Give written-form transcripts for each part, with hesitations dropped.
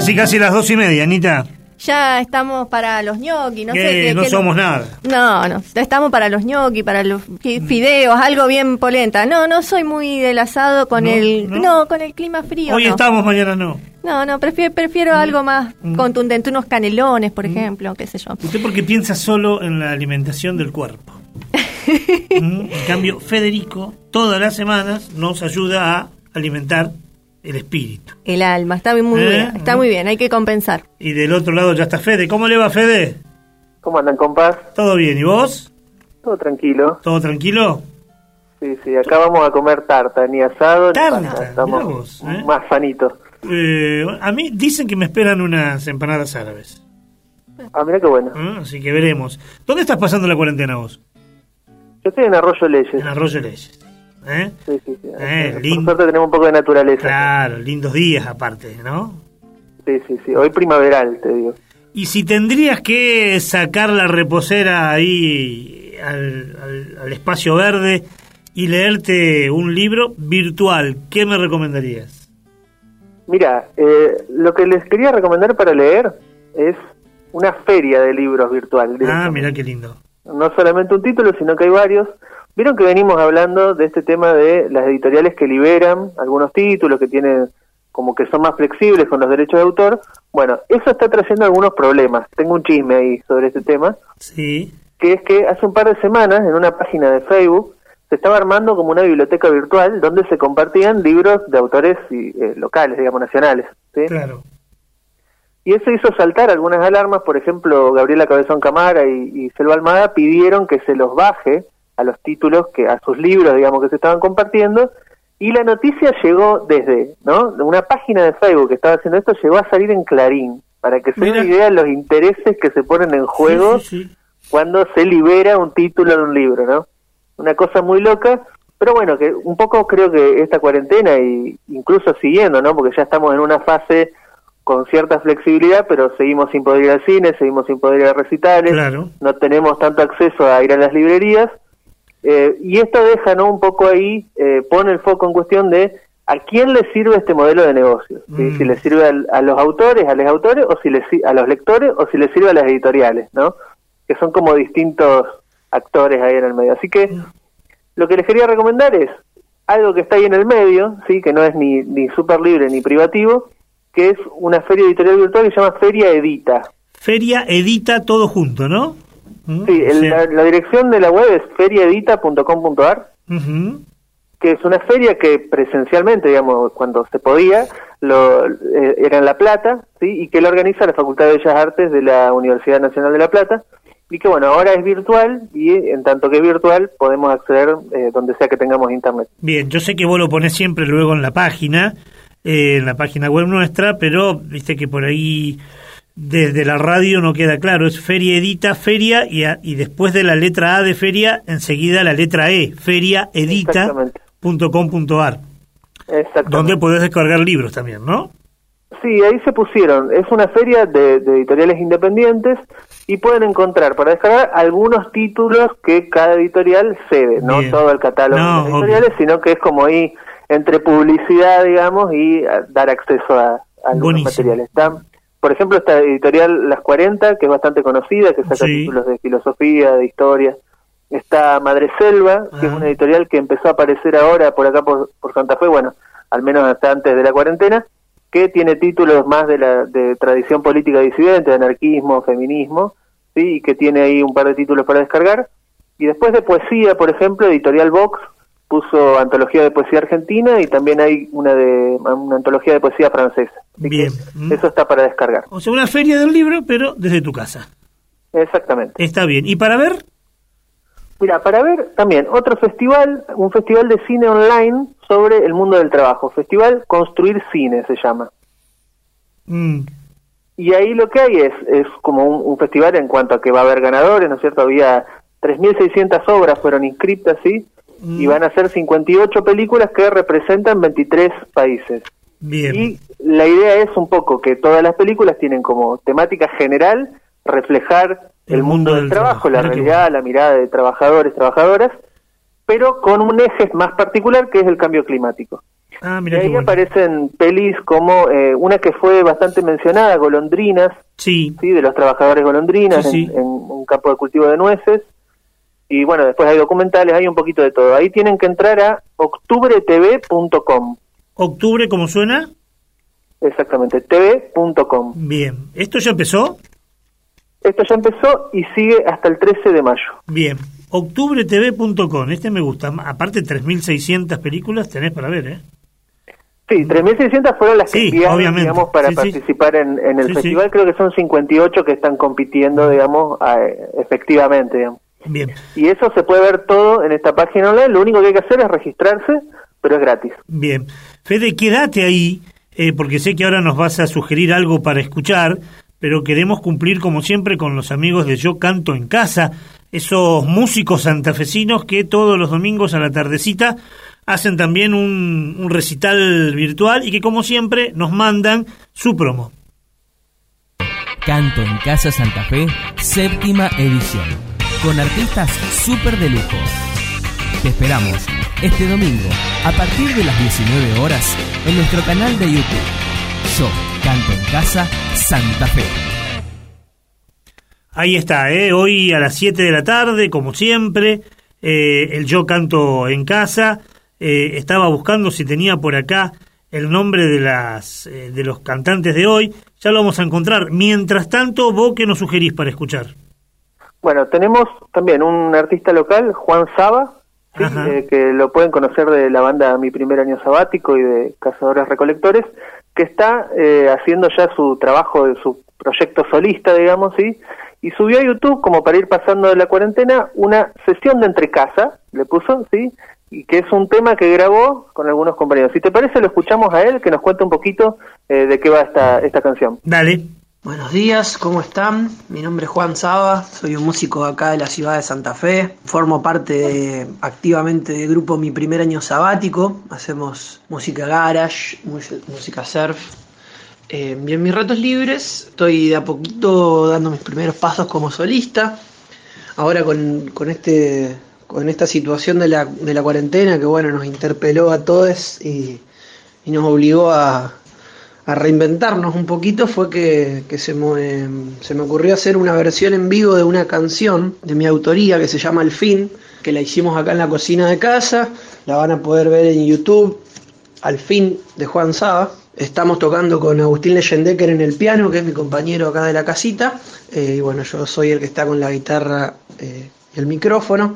casi las 2:30, Anita. Ya estamos para los ñoquis, no sé qué. No somos nada. No, ya estamos para los ñoquis, para los fideos, algo bien polenta. No soy muy del asado con con el clima frío. Hoy estamos, mañana no. No, prefiero algo más contundente, unos canelones, por ejemplo, qué sé yo. Usted porque piensa solo en la alimentación del cuerpo. En cambio, Federico, todas las semanas nos ayuda a alimentar el espíritu. El alma, está muy bien, está muy bien, hay que compensar. Y del otro lado ya está Fede. ¿Cómo le va, Fede? ¿Cómo andan, compás? ¿Todo bien? ¿Y vos? Todo tranquilo. ¿Todo tranquilo? Sí, acá vamos a comer tarta, ni asado, tarta, ni pasta. Estamos vos, más sanitos. A mí dicen que me esperan unas empanadas árabes. Ah, mira qué bueno. Así que veremos. ¿Dónde estás pasando la cuarentena vos? Yo estoy en Arroyo Leyes. En Arroyo Leyes. Sí. Lindo. Por suerte tenemos un poco de naturaleza. Claro, lindos días aparte, ¿no? Sí. Hoy primaveral, te digo. Y si tendrías que sacar la reposera ahí al espacio verde y leerte un libro virtual, ¿qué me recomendarías? Mira, lo que les quería recomendar para leer es una feria de libros virtual. Ah, mira qué lindo. No solamente un título, sino que hay varios. Vieron que venimos hablando de este tema de las editoriales que liberan algunos títulos que tienen como que son más flexibles con los derechos de autor. Bueno, eso está trayendo algunos problemas. Tengo un chisme ahí sobre este tema. Sí. Que es que hace un par de semanas en una página de Facebook se estaba armando como una biblioteca virtual donde se compartían libros de autores locales, digamos, nacionales. ¿Sí? Claro. Y eso hizo saltar algunas alarmas. Por ejemplo, Gabriela Cabezón Camara y Selva Almada pidieron que se los baje a los títulos, a sus libros, digamos, que se estaban compartiendo, y la noticia llegó desde, una página de Facebook que estaba haciendo esto, llegó a salir en Clarín, para que se den una idea de los intereses que se ponen en juego cuando se libera un título de un libro, ¿no? Una cosa muy loca, pero bueno, que un poco creo que esta cuarentena, y incluso siguiendo, ¿no? Porque ya estamos en una fase con cierta flexibilidad, pero seguimos sin poder ir al cine, seguimos sin poder ir a recitales, no tenemos tanto acceso a ir a las librerías, y esto deja, ¿no? Un poco ahí, pone el foco en cuestión de a quién le sirve este modelo de negocio, ¿sí? Si le sirve a los autores, a o si a los lectores, o si le sirve a las editoriales, ¿no? Que son como distintos actores ahí en el medio. Así que lo que les quería recomendar es algo que está ahí en el medio, sí, que no es ni súper libre ni privativo, que es una feria editorial virtual que se llama Feria Edita. Feria Edita todo junto, ¿no? Sí, la dirección de la web es feriaedita.com.ar, que es una feria que presencialmente, digamos, cuando se podía, era en La Plata, ¿sí? Y que la organiza la Facultad de Bellas Artes de la Universidad Nacional de La Plata, y que bueno, ahora es virtual, y en tanto que es virtual podemos acceder donde sea que tengamos internet. Bien, yo sé que vos lo ponés siempre luego en la página web nuestra, pero viste que por ahí desde la radio no queda claro, es Feria Edita, feria, y después de la letra A de feria, enseguida la letra E, feriaedita.com.ar, donde podés descargar libros también, ¿no? Sí, ahí se pusieron, es una feria de editoriales independientes, y pueden encontrar para descargar algunos títulos que cada editorial cede, no todo el catálogo de las editoriales, sino que es como ahí entre publicidad, digamos, y dar acceso a algunos materiales. Están, por ejemplo, esta editorial Las 40, que es bastante conocida, que saca títulos de filosofía, de historia. Está Madreselva, que es una editorial que empezó a aparecer ahora por acá por Santa Fe, bueno, al menos hasta antes de la cuarentena, que tiene títulos más de tradición política disidente, de anarquismo, feminismo, ¿sí? Y que tiene ahí un par de títulos para descargar. Y después de poesía, por ejemplo, Editorial Vox puso antología de poesía argentina, y también hay una antología de poesía francesa. Así bien. Eso está para descargar. O sea, una feria del libro, pero desde tu casa. Exactamente. Está bien. ¿Y para ver? Mira, para ver también otro festival, un festival de cine online sobre el mundo del trabajo. Festival Construir Cine se llama. Y ahí lo que hay es como un festival en cuanto a que va a haber ganadores, ¿no es cierto? Había 3.600 obras fueron inscriptas, ¿sí? Y van a ser 58 películas que representan 23 países. Bien. Y la idea es un poco que todas las películas tienen como temática general reflejar el mundo del trabajo, la realidad, la mirada de trabajadores, trabajadoras, pero con un eje más particular que es el cambio climático. Y ahí aparecen pelis como una que fue bastante mencionada, Golondrinas, sí, de los trabajadores golondrinas, sí. En un campo de cultivo de nueces. Y bueno, después hay documentales, hay un poquito de todo. Ahí tienen que entrar a octubretv.com. ¿Octubre cómo suena? Exactamente, tv.com. Bien. ¿Esto ya empezó? Esto ya empezó y sigue hasta el 13 de mayo. Bien. octubretv.com. Este me gusta. Aparte, 3.600 películas tenés para ver, ¿eh? Sí, 3.600 fueron las que enviaron, digamos, para participar en el festival. Sí. Creo que son 58 que están compitiendo, digamos, efectivamente, digamos. Bien. Y eso se puede ver todo en esta página online. Lo único que hay que hacer es registrarse, pero es gratis. Bien. Fede, quédate ahí, porque sé que ahora nos vas a sugerir algo para escuchar, pero queremos cumplir, como siempre, con los amigos de Yo Canto en Casa, esos músicos santafesinos que todos los domingos a la tardecita hacen también un recital virtual y que, como siempre, nos mandan su promo. Canto en Casa Santa Fe, 7ª edición, con artistas súper de lujo. Te esperamos este domingo a partir de las 19 horas en nuestro canal de YouTube. Yo Canto en Casa Santa Fe. Ahí está, hoy a las 7 de la tarde, como siempre, el Yo Canto en Casa. Estaba buscando si tenía por acá el nombre de los cantantes de hoy. Ya lo vamos a encontrar. Mientras tanto, ¿vos qué nos sugerís para escuchar? Bueno, tenemos también un artista local, Juan Saba, ¿sí? Que lo pueden conocer de la banda Mi Primer Año Sabático y de Cazadores Recolectores, que está haciendo ya su trabajo de su proyecto solista, digamos, ¿sí? Y subió a YouTube, como para ir pasando de la cuarentena, una sesión de entre casa, le puso, ¿sí? Y que es un tema que grabó con algunos compañeros. Si te parece, lo escuchamos a él, que nos cuente un poquito de qué va esta canción. Dale. Buenos días, ¿cómo están? Mi nombre es Juan Saba, soy un músico acá de la ciudad de Santa Fe. Formo parte activamente del grupo Mi Primer Año Sabático. Hacemos música garage, música surf. Y en mis ratos libres estoy de a poquito dando mis primeros pasos como solista. Ahora con esta situación de la cuarentena que bueno nos interpeló a todos y nos obligó a reinventarnos un poquito, fue que se me ocurrió hacer una versión en vivo de una canción de mi autoría que se llama Al Fin, que la hicimos acá en la cocina de casa. La van a poder ver en YouTube, Al Fin, de Juan Saba. Estamos tocando con Agustín Leyendecker en el piano, que es mi compañero acá de la casita, y bueno, yo soy el que está con la guitarra y el micrófono.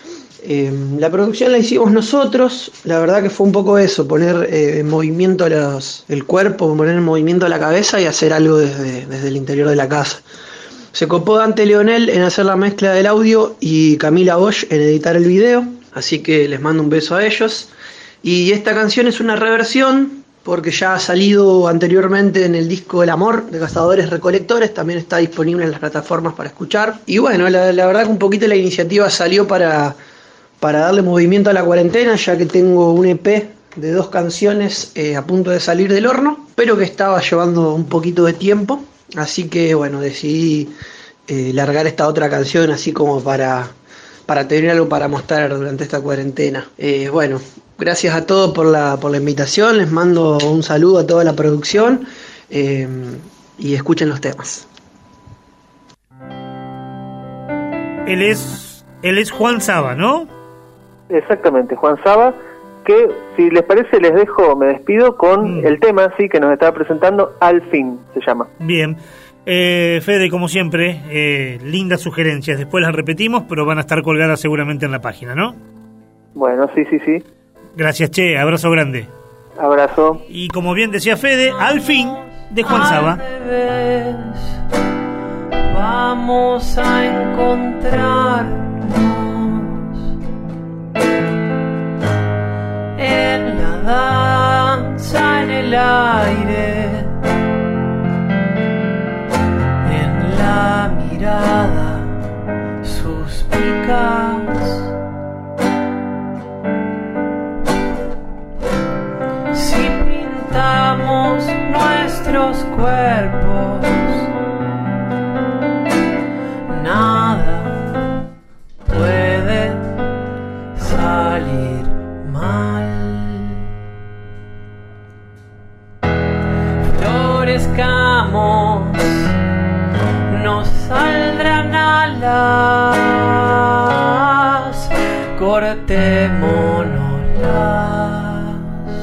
La producción la hicimos nosotros. La verdad que fue un poco eso, poner en movimiento el cuerpo, poner en movimiento la cabeza y hacer algo desde el interior de la casa. Se copó Dante Leonel en hacer la mezcla del audio y Camila Bosch en editar el video, así que les mando un beso a ellos. Y esta canción es una reversión porque ya ha salido anteriormente en el disco El Amor de Cazadores Recolectores, también está disponible en las plataformas para escuchar. Y bueno, la verdad que un poquito la iniciativa salió para darle movimiento a la cuarentena, ya que tengo un EP de 2 canciones a punto de salir del horno, pero que estaba llevando un poquito de tiempo, así que bueno, decidí largar esta otra canción así como para tener algo para mostrar durante esta cuarentena. Bueno, gracias a todos por la invitación, les mando un saludo a toda la producción y escuchen los temas. Él es Juan Saba, ¿no? Exactamente, Juan Saba, que si les parece me despido con el tema, sí, que nos estaba presentando, Al Fin se llama. Bien. Fede, como siempre, lindas sugerencias. Después las repetimos, pero van a estar colgadas seguramente en la página, ¿no? Bueno, sí. Gracias, che, abrazo grande. Abrazo. Y como bien decía Fede, Al Fin, de Juan Saba. Vamos a encontrarnos en la danza, en el aire, en la mirada suspicaz. Si pintamos nuestros cuerpos, nada puede salir mal. balas, cortémonoslas.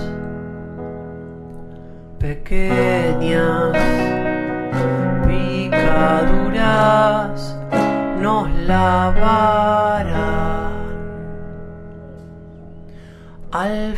Pequeñas picaduras nos lavarán. Al